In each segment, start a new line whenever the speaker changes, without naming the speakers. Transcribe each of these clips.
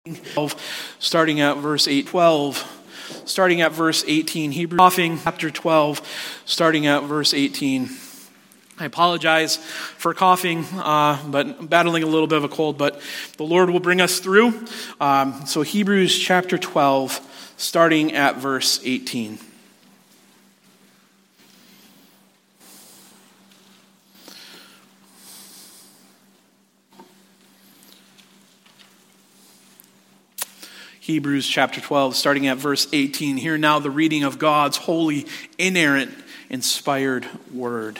Starting at verse 18, Hebrews chapter 12, starting at verse 18. I apologize for coughing, but battling a little bit of a cold, but the Lord will bring us through. So Hebrews chapter 12, starting at verse 18. Hebrews chapter 12, starting at verse 18. Hear now the reading of God's holy, inerrant, inspired word.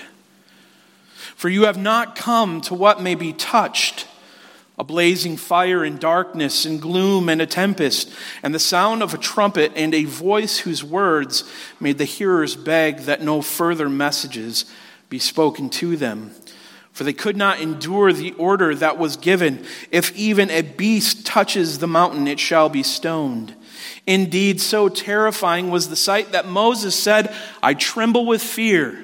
For you have not come to what may be touched, a blazing fire and darkness and gloom and a tempest, and the sound of a trumpet and a voice whose words made the hearers beg that no further messages be spoken to them. For they could not endure the order that was given. If even a beast touches the mountain, it shall be stoned. Indeed, so terrifying was the sight that Moses said, I tremble with fear.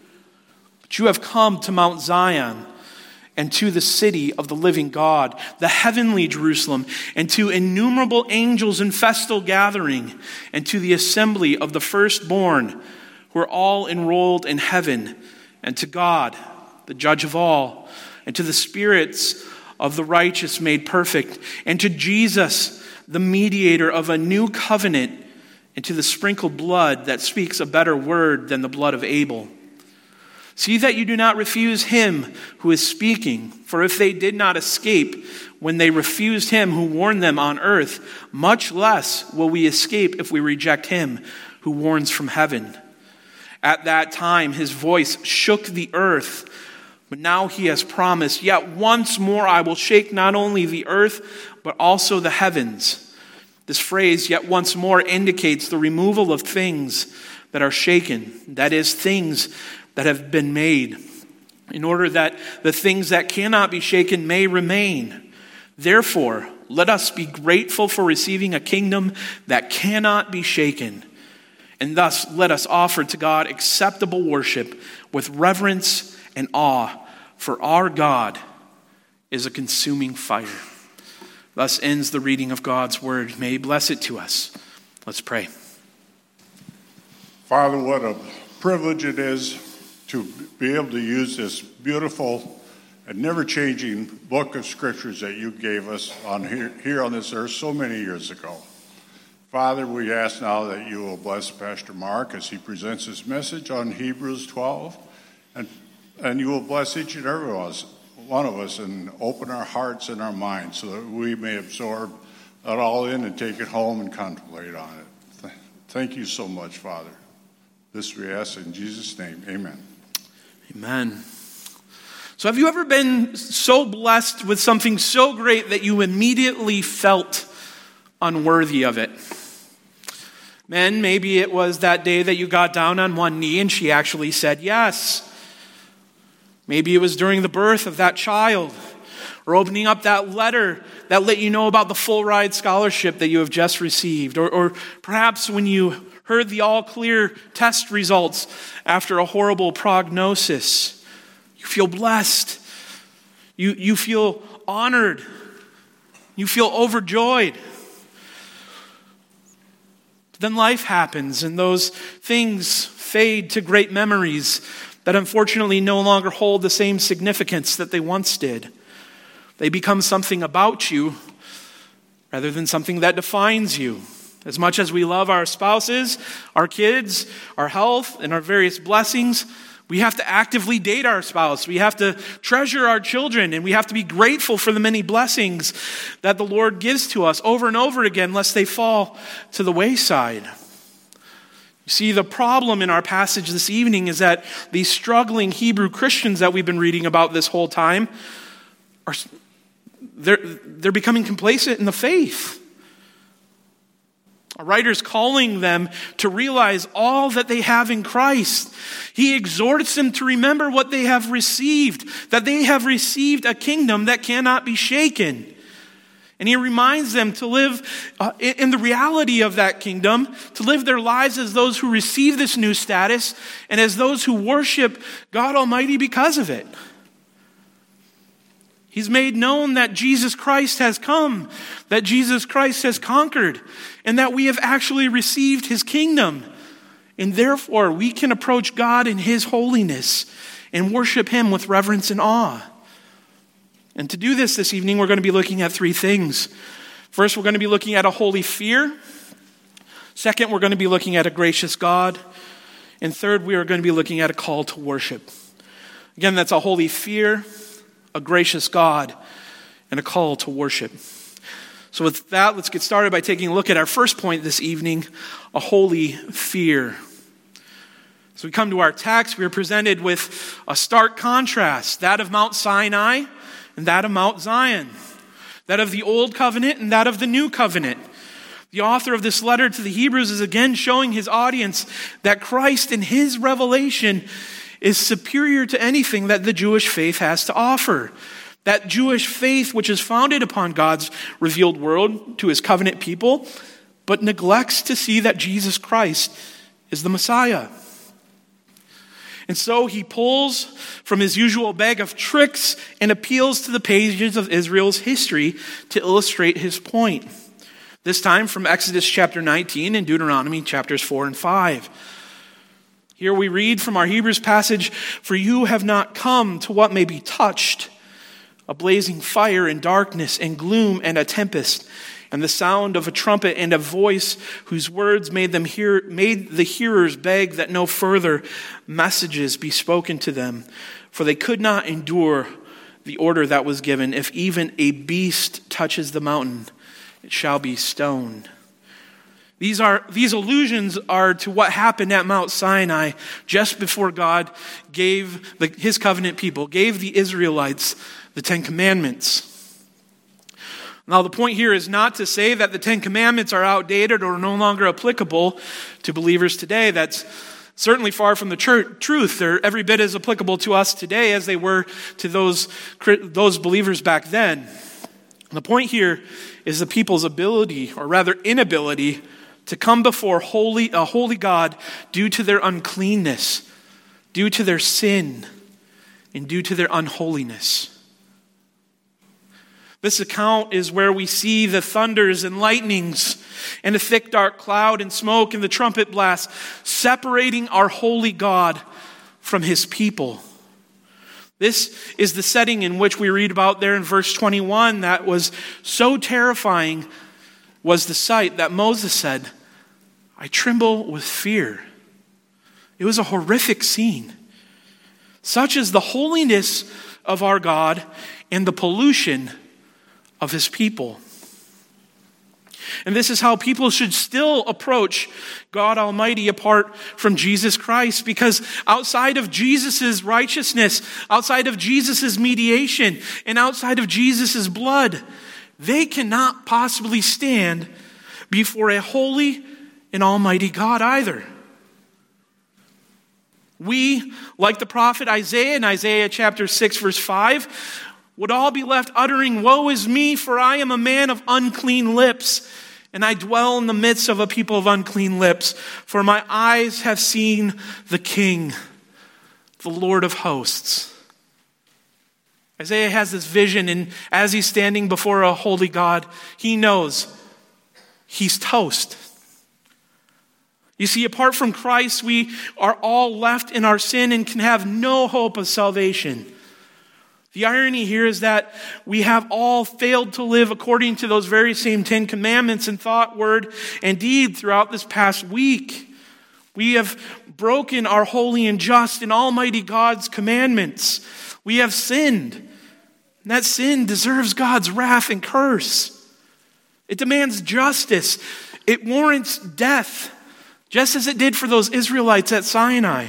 But you have come to Mount Zion and to the city of the living God, the heavenly Jerusalem, and to innumerable angels in festal gathering, and to the assembly of the firstborn who are all enrolled in heaven, and to God, the judge of all, and to the spirits of the righteous made perfect, and to Jesus, the mediator of a new covenant, and to the sprinkled blood that speaks a better word than the blood of Abel. See that you do not refuse him who is speaking, for if they did not escape when they refused him who warned them on earth, much less will we escape if we reject him who warns from heaven. At that time his voice shook the earth, but now he has promised, yet once more I will shake not only the earth, but also the heavens. This phrase, yet once more, indicates the removal of things that are shaken, that is, things that have been made, in order that the things that cannot be shaken may remain. Therefore, let us be grateful for receiving a kingdom that cannot be shaken, and thus let us offer to God acceptable worship with reverence and awe, for our God is a consuming fire. Thus ends the reading of God's word. May he bless it to us. Let's pray.
Father, what a privilege it is to be able to use this beautiful and never-changing book of scriptures that you gave us on here on this earth so many years ago. Father, we ask now that you will bless Pastor Mark as he presents his message on Hebrews 12, and you will bless each and every one of us and open our hearts and our minds so that we may absorb it all in and take it home and contemplate on it. Thank you so much, Father. This we ask in Jesus' name. Amen.
Amen. So have you ever been so blessed with something so great that you immediately felt unworthy of it? Men, maybe it was that day that you got down on one knee and she actually said yes. Maybe it was during the birth of that child, or opening up that letter that let you know about the full ride scholarship that you have just received, or perhaps when you heard the all-clear test results after a horrible prognosis. You feel blessed. You feel honored. You feel overjoyed. But then life happens, and those things fade to great memories that unfortunately no longer hold the same significance that they once did. They become something about you rather than something that defines you. As much as we love our spouses, our kids, our health, and our various blessings, we have to actively date our spouse. We have to treasure our children, and we have to be grateful for the many blessings that the Lord gives to us over and over again, lest they fall to the wayside. You see, the problem in our passage this evening is that these struggling Hebrew Christians that we've been reading about this whole time, they're becoming complacent in the faith. A writer's calling them to realize all that they have in Christ. He exhorts them to remember what they have received, that they have received a kingdom that cannot be shaken. And he reminds them to live in the reality of that kingdom, to live their lives as those who receive this new status and as those who worship God Almighty because of it. He's made known that Jesus Christ has come, that Jesus Christ has conquered, and that we have actually received his kingdom. And therefore, we can approach God in his holiness and worship him with reverence and awe. And to do this evening, we're going to be looking at three things. First, we're going to be looking at a holy fear. Second, we're going to be looking at a gracious God. And third, we are going to be looking at a call to worship. Again, that's a holy fear, a gracious God, and a call to worship. So with that, let's get started by taking a look at our first point this evening, a holy fear. As we come to our text, we are presented with a stark contrast, that of Mount Sinai and that of Mount Zion, that of the Old Covenant and that of the New Covenant. The author of this letter to the Hebrews is again showing his audience that Christ in his revelation is superior to anything that the Jewish faith has to offer. That Jewish faith which is founded upon God's revealed word to his covenant people, but neglects to see that Jesus Christ is the Messiah. And so he pulls from his usual bag of tricks and appeals to the pages of Israel's history to illustrate his point. This time from Exodus chapter 19 and Deuteronomy chapters 4 and 5. Here we read from our Hebrews passage, "For you have not come to what may be touched, a blazing fire and darkness and gloom and a tempest, and the sound of a trumpet and a voice whose words made the hearers beg that no further messages be spoken to them, for they could not endure the order that was given. If even a beast touches the mountain, it shall be stoned." These allusions are to what happened at Mount Sinai just before God gave his covenant people, gave the Israelites the Ten Commandments. Now, the point here is not to say that the Ten Commandments are outdated or no longer applicable to believers today. That's certainly far from the truth. They're every bit as applicable to us today as they were to those believers back then. The point here is the people's ability, or rather inability, to come before a holy God due to their uncleanness, due to their sin, and due to their unholiness. This account is where we see the thunders and lightnings and a thick dark cloud and smoke and the trumpet blast separating our holy God from his people. This is the setting in which we read about there in verse 21 that was so terrifying was the sight that Moses said, "I tremble with fear." It was a horrific scene. Such is the holiness of our God and the pollution of his people. And this is how people should still approach God Almighty apart from Jesus Christ, because outside of Jesus' righteousness, outside of Jesus' mediation, and outside of Jesus' blood, they cannot possibly stand before a holy and almighty God either. We, like the prophet Isaiah in Isaiah chapter 6 verse 5, would all be left uttering, "Woe is me, for I am a man of unclean lips, and I dwell in the midst of a people of unclean lips. For my eyes have seen the King, the Lord of hosts." Isaiah has this vision, and as he's standing before a holy God, he knows he's toast. You see, apart from Christ, we are all left in our sin and can have no hope of salvation. The irony here is that we have all failed to live according to those very same 10 Commandments in thought, word, and deed throughout this past week. We have broken our holy and just and almighty God's commandments. We have sinned. And that sin deserves God's wrath and curse. It demands justice. It warrants death, just as it did for those Israelites at Sinai.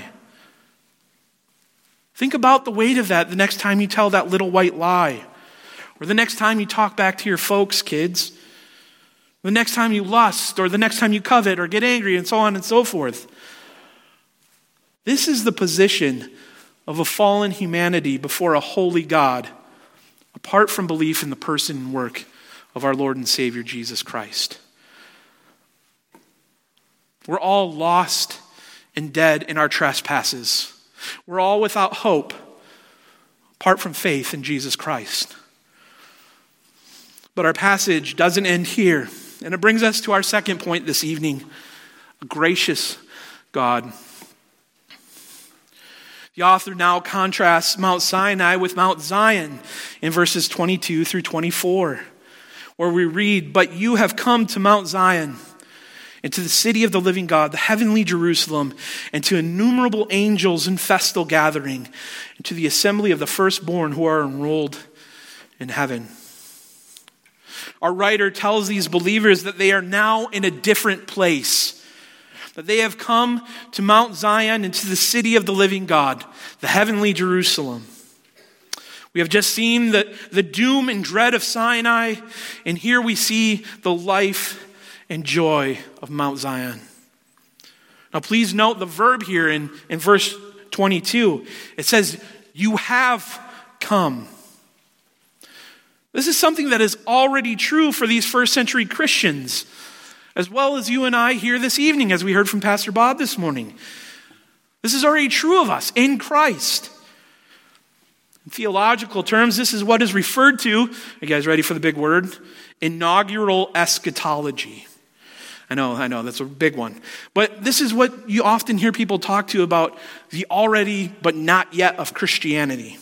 Think about the weight of that the next time you tell that little white lie. Or the next time you talk back to your folks, kids. The next time you lust, or the next time you covet, or get angry, and so on and so forth. This is the position of a fallen humanity before a holy God, apart from belief in the person and work of our Lord and Savior Jesus Christ. We're all lost and dead in our trespasses. We're all without hope apart from faith in Jesus Christ. But our passage doesn't end here. And it brings us to our second point this evening, a gracious God. The author now contrasts Mount Sinai with Mount Zion in verses 22 through 24, where we read, "But you have come to Mount Zion, and to the city of the living God, the heavenly Jerusalem, and to innumerable angels in festal gathering, and to the assembly of the firstborn who are enrolled in heaven." Our writer tells these believers that they are now in a different place, that they have come to Mount Zion and to the city of the living God, the heavenly Jerusalem. We have just seen the doom and dread of Sinai, and here we see the life and joy of Mount Zion. Now please note the verb here in verse 22. It says, "You have come." This is something that is already true for these first century Christians, as well as you and I here this evening, as we heard from Pastor Bob this morning. This is already true of us in Christ. In theological terms, this is what is referred to, are you guys ready for the big word? Inaugural eschatology. I know, that's a big one. But this is what you often hear people talk to about the already but not yet of Christianity.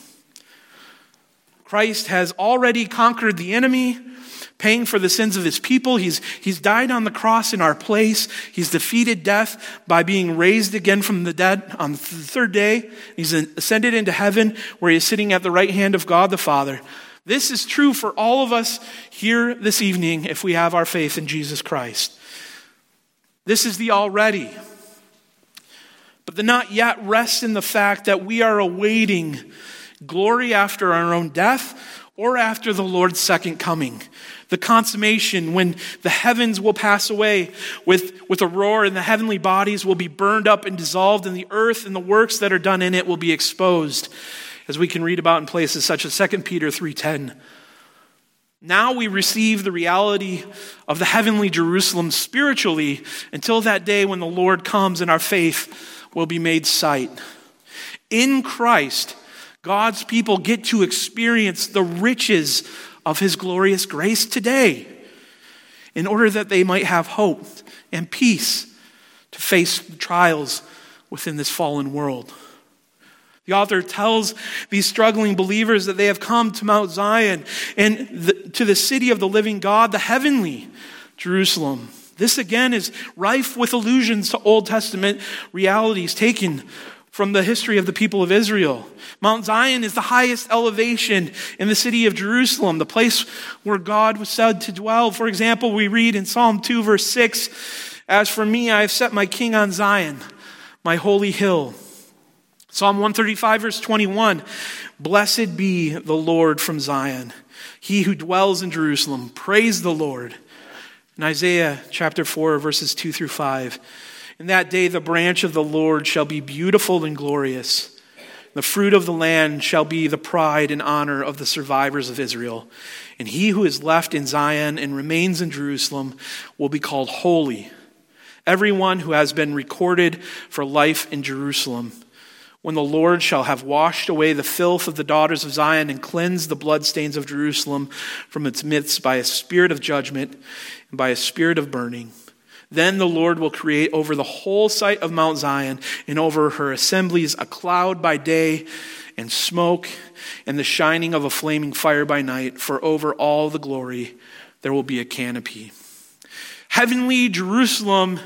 Christ has already conquered the enemy, paying for the sins of his people. He's died on the cross in our place. He's defeated death by being raised again from the dead on the third day. He's ascended into heaven, where he is sitting at the right hand of God the Father. This is true for all of us here this evening if we have our faith in Jesus Christ. This is the already. But the not yet rests in the fact that we are awaiting glory after our own death or after the Lord's second coming. The consummation when the heavens will pass away with a roar, and the heavenly bodies will be burned up and dissolved, and the earth and the works that are done in it will be exposed, as we can read about in places such as 2 Peter 3:10. Now we receive the reality of the heavenly Jerusalem spiritually until that day when the Lord comes and our faith will be made sight. In Christ, God's people get to experience the riches of his glorious grace today, in order that they might have hope and peace to face the trials within this fallen world. The author tells these struggling believers that they have come to Mount Zion and to the city of the living God, the heavenly Jerusalem. This again is rife with allusions to Old Testament realities taken from the history of the people of Israel. Mount Zion is the highest elevation in the city of Jerusalem, the place where God was said to dwell. For example, we read in Psalm 2 verse 6, "As for me, I have set my king on Zion, my holy hill." Psalm 135 verse 21, "Blessed be the Lord from Zion, he who dwells in Jerusalem. Praise the Lord." In Isaiah chapter 4 verses 2 through 5, "In that day the branch of the Lord shall be beautiful and glorious. The fruit of the land shall be the pride and honor of the survivors of Israel. And he who is left in Zion and remains in Jerusalem will be called holy, everyone who has been recorded for life in Jerusalem. When the Lord shall have washed away the filth of the daughters of Zion and cleansed the bloodstains of Jerusalem from its midst by a spirit of judgment and by a spirit of burning. Then the Lord will create over the whole site of Mount Zion and over her assemblies a cloud by day and smoke and the shining of a flaming fire by night, for over all the glory there will be a canopy." Heavenly Jerusalem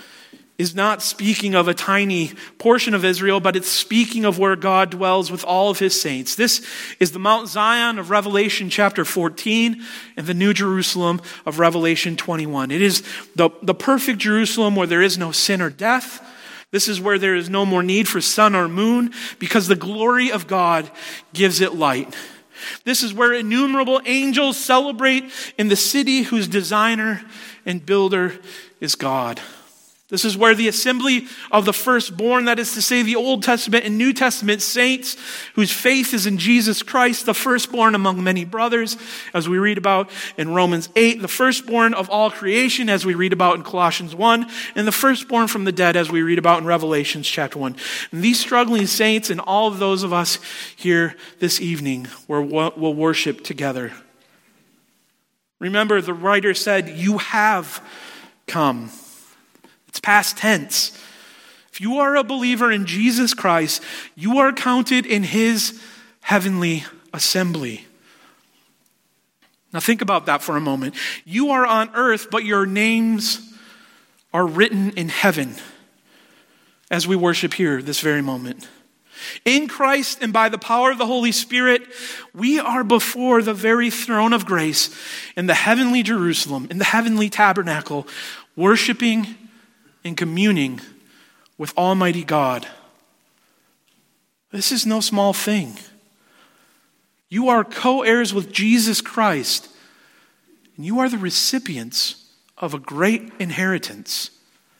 is not speaking of a tiny portion of Israel, but it's speaking of where God dwells with all of his saints. This is the Mount Zion of Revelation chapter 14 and the New Jerusalem of Revelation 21. It is the perfect Jerusalem where there is no sin or death. This is where there is no more need for sun or moon, because the glory of God gives it light. This is where innumerable angels celebrate in the city whose designer and builder is God. This is where the assembly of the firstborn, that is to say the Old Testament and New Testament saints whose faith is in Jesus Christ, the firstborn among many brothers, as we read about in Romans 8, the firstborn of all creation, as we read about in Colossians 1, and the firstborn from the dead, as we read about in Revelations chapter 1. And these struggling saints and all of those of us here this evening will worship together. Remember, the writer said, you have come. It's past tense. If you are a believer in Jesus Christ, you are counted in his heavenly assembly. Now think about that for a moment. You are on earth, but your names are written in heaven as we worship here this very moment. In Christ and by the power of the Holy Spirit, we are before the very throne of grace in the heavenly Jerusalem, in the heavenly tabernacle, worshiping and communing with Almighty God. This is no small thing. You are co-heirs with Jesus Christ, and you are the recipients of a great inheritance.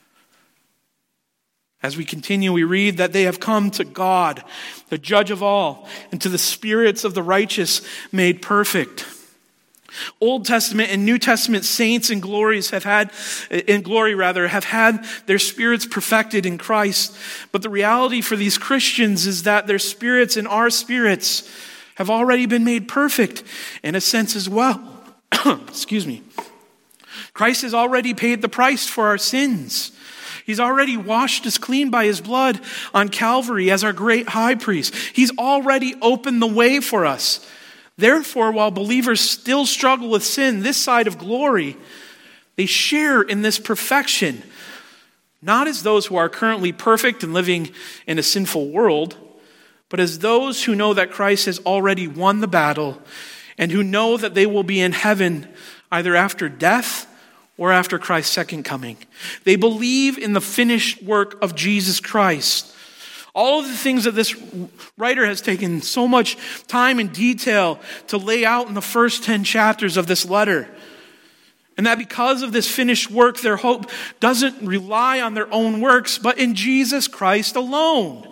As we continue, we read that they have come to God, the judge of all, and to the spirits of the righteous made perfect. Old Testament and New Testament saints in glory have had their spirits perfected in Christ. But the reality for these Christians is that their spirits and our spirits have already been made perfect in a sense as well. Excuse me. Christ has already paid the price for our sins. He's already washed us clean by his blood on Calvary as our great high priest. He's already opened the way for us. Therefore, while believers still struggle with sin this side of glory, they share in this perfection, not as those who are currently perfect and living in a sinful world, but as those who know that Christ has already won the battle and who know that they will be in heaven either after death or after Christ's second coming. They believe in the finished work of Jesus Christ. All of the things that this writer has taken so much time and detail to lay out in the first 10 chapters of this letter. And that because of this finished work, their hope doesn't rely on their own works, but in Jesus Christ alone.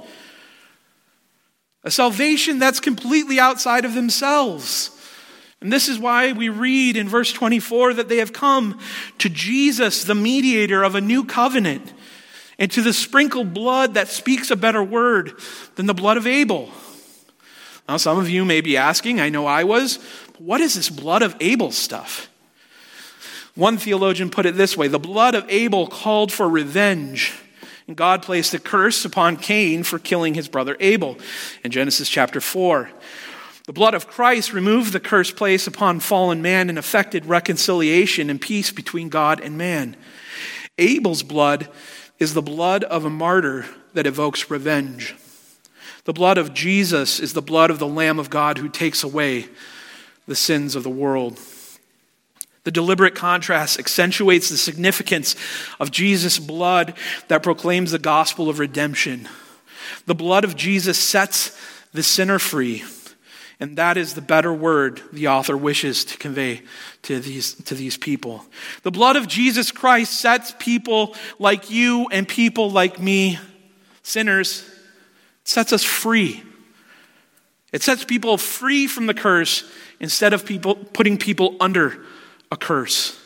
A salvation that's completely outside of themselves. And this is why we read in verse 24 that they have come to Jesus, the mediator of a new covenant, and to the sprinkled blood that speaks a better word than the blood of Abel. Now, some of you may be asking, I know I was, what is this blood of Abel stuff? One theologian put it this way: the blood of Abel called for revenge, and God placed a curse upon Cain for killing his brother Abel in Genesis chapter 4. The blood of Christ removed the curse placed upon fallen man and effected reconciliation and peace between God and man. Abel's blood is the blood of a martyr that evokes revenge. The blood of Jesus is the blood of the Lamb of God who takes away the sins of the world. The deliberate contrast accentuates the significance of Jesus' blood that proclaims the gospel of redemption. The blood of Jesus sets the sinner free. And that is the better word the author wishes to convey to these people. The blood of Jesus Christ sets people like you and people like me, sinners, sets us free. It sets people free from the curse instead of putting people under a curse.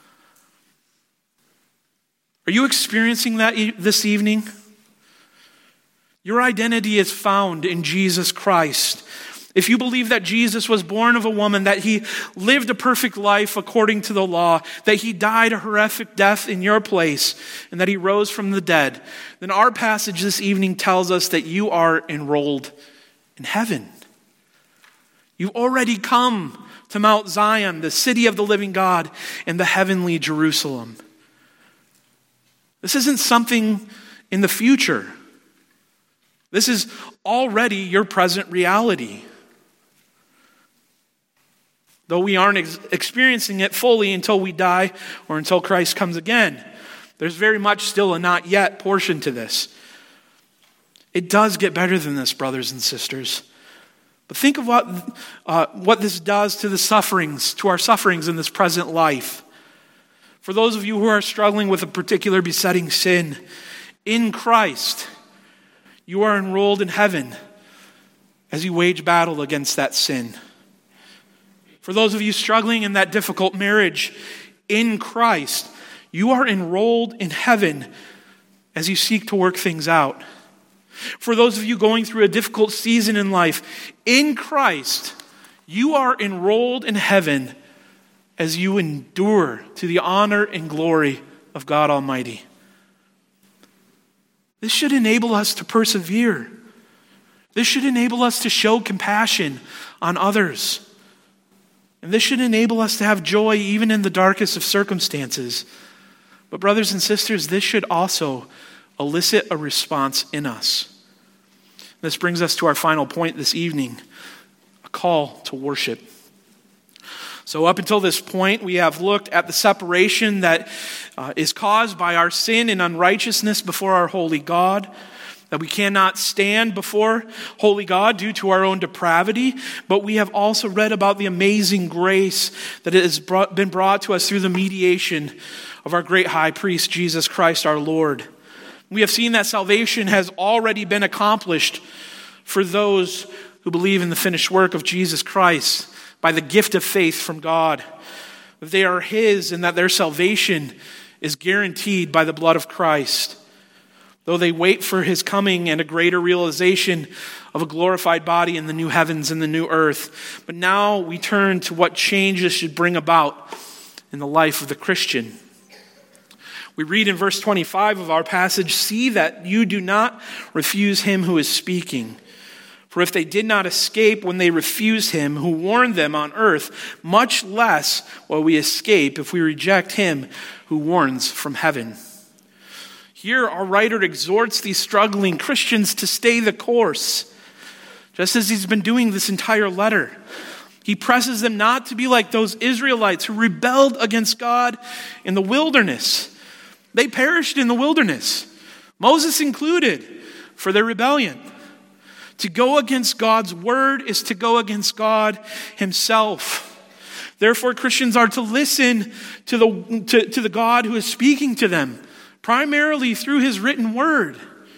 Are you experiencing that this evening? Your identity is found in Jesus Christ. If you believe that Jesus was born of a woman, that he lived a perfect life according to the law, that he died a horrific death in your place, and that he rose from the dead, then our passage this evening tells us that you are enrolled in heaven. You've already come to Mount Zion, the city of the living God, and the heavenly Jerusalem. This isn't something in the future. This is already your present reality. Though we aren't experiencing it fully until we die or until Christ comes again, there's very much still a not yet portion to this. It does get better than this, brothers and sisters. But think of what this does to our sufferings in this present life. For those of you who are struggling with a particular besetting sin, in Christ, you are enrolled in heaven as you wage battle against that sin. For those of you struggling in that difficult marriage, in Christ, you are enrolled in heaven as you seek to work things out. For those of you going through a difficult season in life, in Christ, you are enrolled in heaven as you endure to the honor and glory of God Almighty. This should enable us to persevere. This should enable us to show compassion on others. And this should enable us to have joy even in the darkest of circumstances. But brothers and sisters, this should also elicit a response in us. This brings us to our final point this evening, a call to worship. So up until this point, we have looked at the separation that is caused by our sin and unrighteousness before our holy God, that we cannot stand before holy God due to our own depravity, but we have also read about the amazing grace that has been brought to us through the mediation of our great high priest, Jesus Christ our Lord. We have seen that salvation has already been accomplished for those who believe in the finished work of Jesus Christ by the gift of faith from God. That they are His and that their salvation is guaranteed by the blood of Christ. Though they wait for His coming and a greater realization of a glorified body in the new heavens and the new earth. But now we turn to what change this should bring about in the life of the Christian. We read in verse 25 of our passage, "See that you do not refuse Him who is speaking. For if they did not escape when they refused Him who warned them on earth, much less will we escape if we reject Him who warns from heaven." Here our writer exhorts these struggling Christians to stay the course, just as he's been doing this entire letter. He presses them not to be like those Israelites who rebelled against God in the wilderness. They perished in the wilderness, Moses included, for their rebellion. To go against God's word is to go against God Himself. Therefore, Christians are to listen to the God who is speaking to them, primarily through His written word.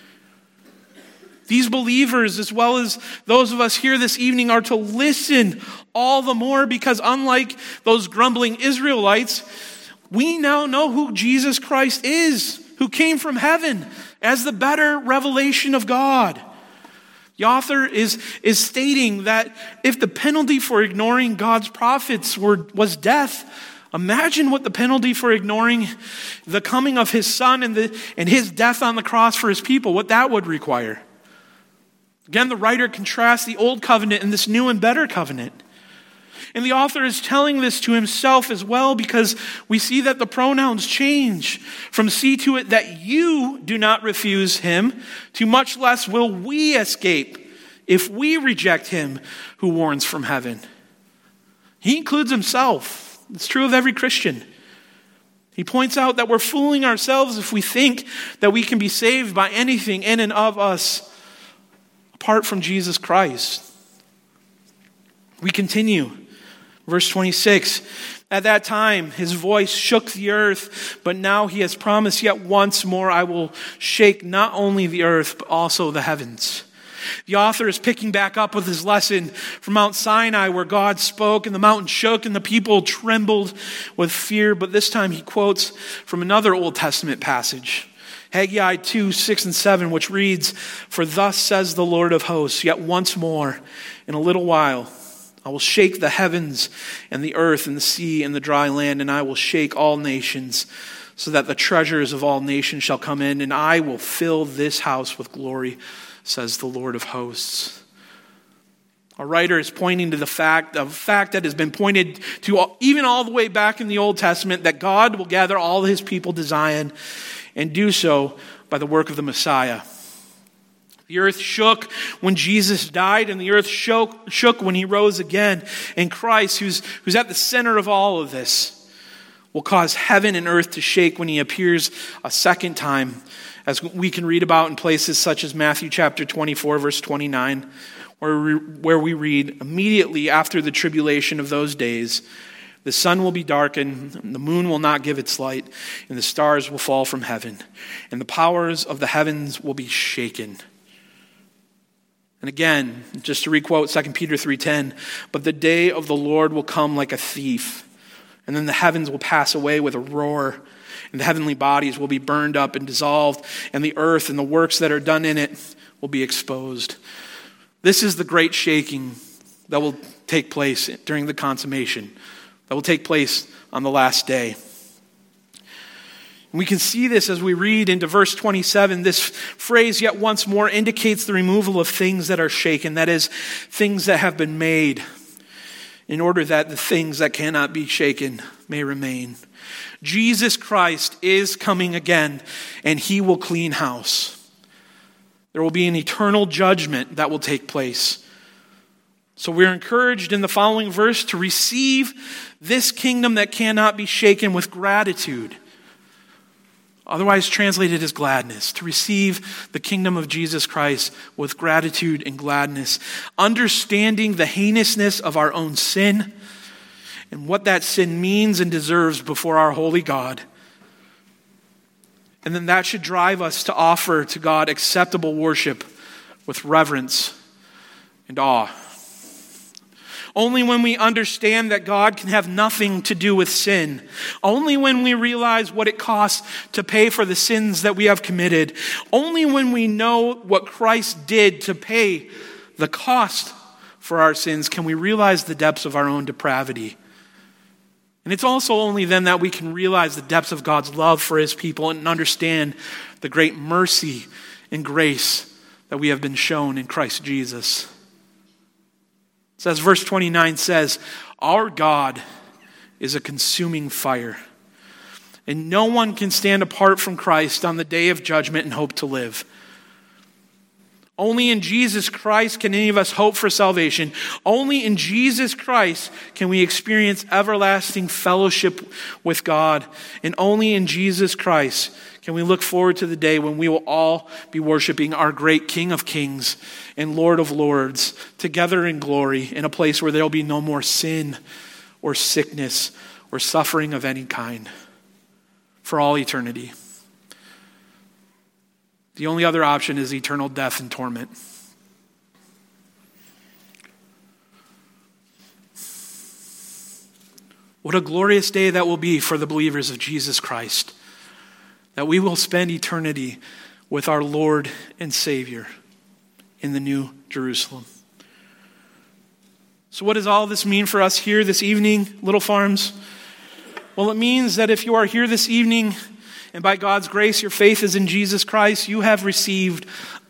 These believers, as well as those of us here this evening, are to listen all the more because unlike those grumbling Israelites, we now know who Jesus Christ is, who came from heaven as the better revelation of God. The author is stating that if the penalty for ignoring God's prophets was death, imagine what the penalty for ignoring the coming of His Son and His death on the cross for His people, what that would require. Again, the writer contrasts the old covenant and this new and better covenant. And the author is telling this to himself as well because we see that the pronouns change from "see to it that you do not refuse Him" to "much less will we escape if we reject Him who warns from heaven." He includes himself. It's true of every Christian. He points out that we're fooling ourselves if we think that we can be saved by anything in and of us apart from Jesus Christ. We continue. Verse 26, "At that time His voice shook the earth, but now He has promised, yet once more I will shake not only the earth, but also the heavens." The author is picking back up with his lesson from Mount Sinai where God spoke and the mountain shook and the people trembled with fear. But this time he quotes from another Old Testament passage, Haggai 2, 6 and 7, which reads, "For thus says the Lord of hosts, yet once more, in a little while, I will shake the heavens and the earth and the sea and the dry land, and I will shake all nations, so that the treasures of all nations shall come in, and I will fill this house with glory, says the Lord of hosts." Our writer is pointing to the fact that has been pointed to even all the way back in the Old Testament, that God will gather all His people to Zion and do so by the work of the Messiah. The earth shook when Jesus died, and the earth shook when He rose again. And Christ, who's at the center of all of this, will cause heaven and earth to shake when He appears a second time, as we can read about in places such as Matthew chapter 24, verse 29, where we read, "Immediately after the tribulation of those days, the sun will be darkened, and the moon will not give its light, and the stars will fall from heaven, and the powers of the heavens will be shaken." And again, just to requote 2 Peter 3:10, "But the day of the Lord will come like a thief, and then the heavens will pass away with a roar, and the heavenly bodies will be burned up and dissolved, and the earth and the works that are done in it will be exposed." This is the great shaking that will take place during the consummation that will take place on the last day. And we can see this as we read into verse 27. This phrase yet once more indicates the removal of things that are shaken, that is, things that have been made, in order that the things that cannot be shaken may remain. Jesus Christ is coming again, and he will clean house. There will be an eternal judgment that will take place. So we're encouraged in the following verse to receive this kingdom that cannot be shaken with gratitude. Otherwise translated as gladness, to receive the kingdom of Jesus Christ with gratitude and gladness, understanding the heinousness of our own sin and what that sin means and deserves before our holy God. And then that should drive us to offer to God acceptable worship with reverence and awe. Only when we understand that God can have nothing to do with sin, only when we realize what it costs to pay for the sins that we have committed, only when we know what Christ did to pay the cost for our sins, can we realize the depths of our own depravity. And it's also only then that we can realize the depths of God's love for his people and understand the great mercy and grace that we have been shown in Christ Jesus. As verse 29 says, our God is a consuming fire, and no one can stand apart from Christ on the day of judgment and hope to live. Only in Jesus Christ can any of us hope for salvation. Only in Jesus Christ can we experience everlasting fellowship with God. And only in Jesus Christ can we look forward to the day when we will all be worshiping our great King of Kings and Lord of Lords together in glory, in a place where there will be no more sin or sickness or suffering of any kind for all eternity. The only other option is eternal death and torment. What a glorious day that will be for the believers of Jesus Christ, that we will spend eternity with our Lord and Savior in the New Jerusalem. So what does all this mean for us here this evening, Little Farms? Well, it means that if you are here this evening and by God's grace, your faith is in Jesus Christ, you have received,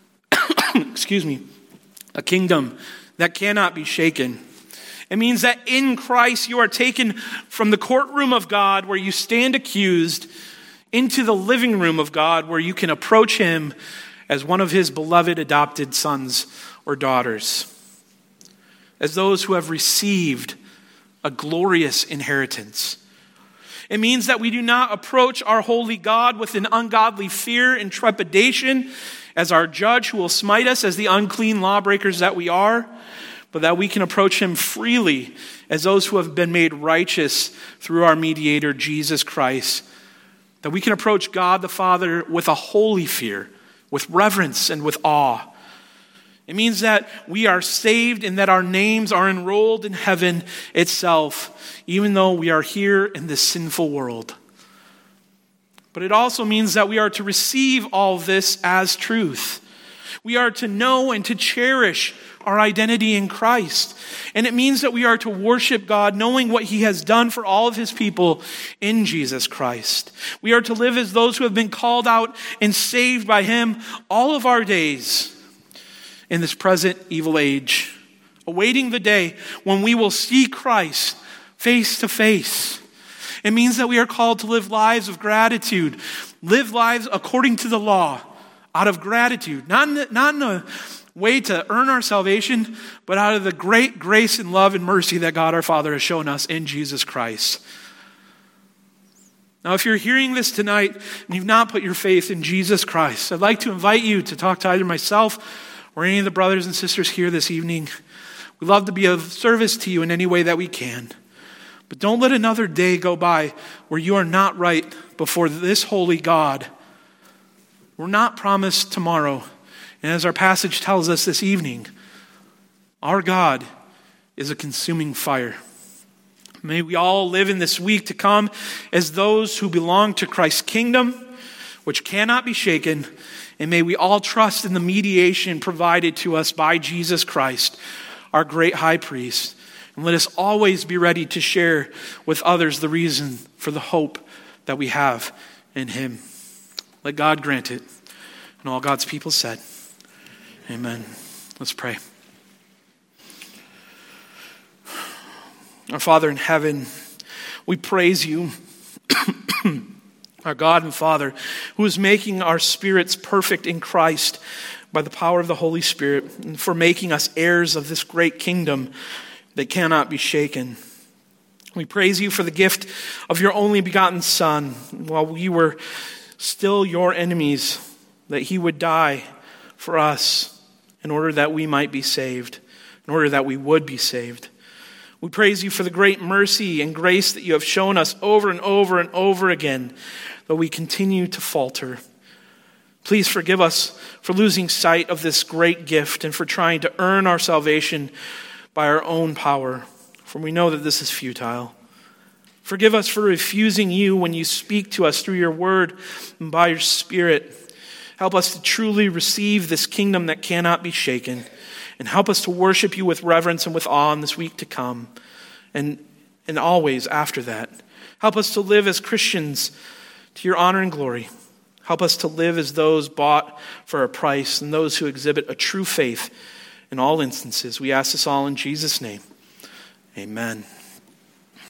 a kingdom that cannot be shaken. It means that in Christ, you are taken from the courtroom of God, where you stand accused, into the living room of God, where you can approach him as one of his beloved adopted sons or daughters, as those who have received a glorious inheritance. It means that we do not approach our holy God with an ungodly fear and trepidation as our judge who will smite us as the unclean lawbreakers that we are, but that we can approach him freely as those who have been made righteous through our mediator, Jesus Christ. That we can approach God the Father with a holy fear, with reverence and with awe. It means that we are saved and that our names are enrolled in heaven itself, even though we are here in this sinful world. But it also means that we are to receive all this as truth. We are to know and to cherish our identity in Christ. And it means that we are to worship God knowing what he has done for all of his people in Jesus Christ. We are to live as those who have been called out and saved by him all of our days in this present evil age, awaiting the day when we will see Christ face to face. It means that we are called to live lives of gratitude, live lives according to the law, out of gratitude, not in a way to earn our salvation, but out of the great grace and love and mercy that God our Father has shown us in Jesus Christ. Now, if you're hearing this tonight and you've not put your faith in Jesus Christ, I'd like to invite you to talk to either myself or any of the brothers and sisters here this evening. We'd love to be of service to you in any way that we can. But don't let another day go by where you are not right before this holy God. We're not promised tomorrow. And as our passage tells us this evening, our God is a consuming fire. May we all live in this week to come as those who belong to Christ's kingdom, which cannot be shaken. And may we all trust in the mediation provided to us by Jesus Christ, our great high priest, And let us always be ready to share with others the reason for the hope that we have in him. Let God grant it. And all God's people said, amen. Let's pray. Our Father in heaven, we praise you, our God and Father, who is making our spirits perfect in Christ by the power of the Holy Spirit, and for making us heirs of this great kingdom that cannot be shaken. We praise you for the gift of your only begotten Son, while we were still your enemies, that he would die for us in order that we might be saved, in order that we would be saved. We praise you for the great mercy and grace that you have shown us over and over and over again, though we continue to falter. Please forgive us for losing sight of this great gift and for trying to earn our salvation by our own power, for we know that this is futile. Forgive us for refusing you when you speak to us through your word and by your Spirit. Help us to truly receive this kingdom that cannot be shaken, and help us to worship you with reverence and with awe in this week to come, and always after that. Help us to live as Christians to your honor and glory. Help us to live as those bought for a price and those who exhibit a true faith in all instances. We ask this all in Jesus' name. Amen.